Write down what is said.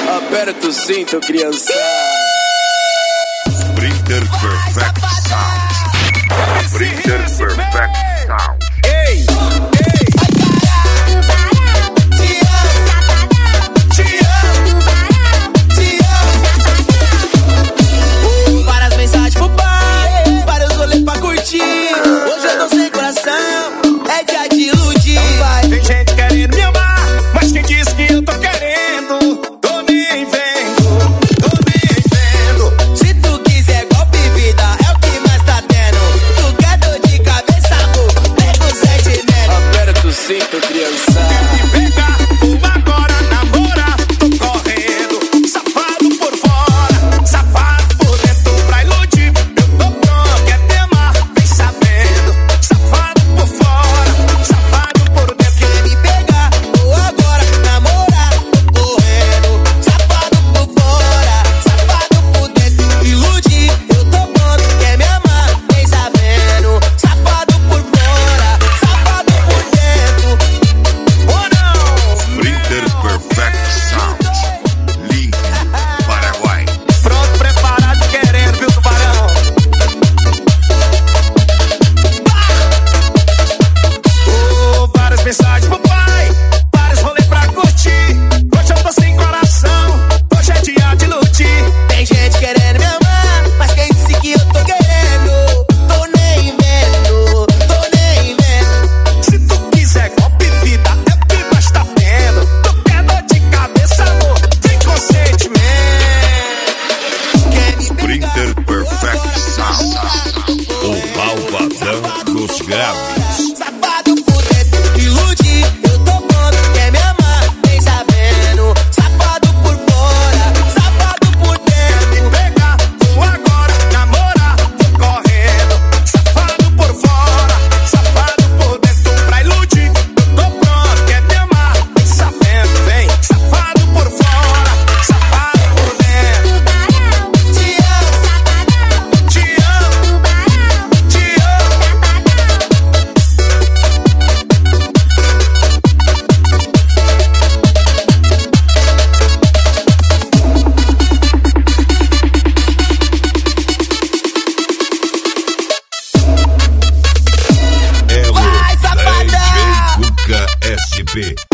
Aperta o cinto, criança. Sprinter Perfect Sound. Sprinter Perfect Sound. Ei! Várias mensagens pro pai, vários rolês pra curtir. Hoje eu tô sem coração, é dia de iludir. Tem gente querendo me amar, mas quem diz que eu tô querendo? Tô nem vendo, tô nem vendo. Se tu quiser golpe, vida, é o que mais tá tendo. Tu quer dor de cabeça, amor, pega o sentimento. Aperta o cinto, criança. Me pegar, vou agora namorar. Tô correndo, safado por fora, safado por dentro pra iludir. Eu tô pronto, quer me amar, vem sabendo. Safado por fora, safado por dentro. Quer me pegar, vou agora namorar. Tô correndo, safado por fora, safado por dentro. Iludir, eu tô pronto, quer me amar, vem sabendo. Safado por fora, safado por dentro. Ou não? Sprinter Perfect Sound. Link, Paraguai. Pronto, preparado, querendo, viu, tubarão? Várias mensagens pro pai, vários rolês pra curtir. Hoje eu tô sem coração, hoje é dia de iludir. Tem gente querendo me amar, mas quem disse que eu tô querendo? Tô nem vendo, tô nem vendo. Se tu quiser golpe, vida, é o que mais tá tendo. Tu quer dor de cabeça, amor, tem consentimento. Quer me Sprinter pegar, Perfect Sound. O malvadão dos graves. safado por dentro, iludir, eu tô pronto, quer me amar, vem sabendo. Safado por fora, safado por dentro. Me pegar, vou agora namorar. Tô correndo, safado por fora, safado por dentro pra iludir. Eu tô pronto, quer me amar, vem sabendo, vem. Safado por fora, safado por dentro. Te amo, Te amo, te amo. É o Vai, safadão! DJ Cuca SP.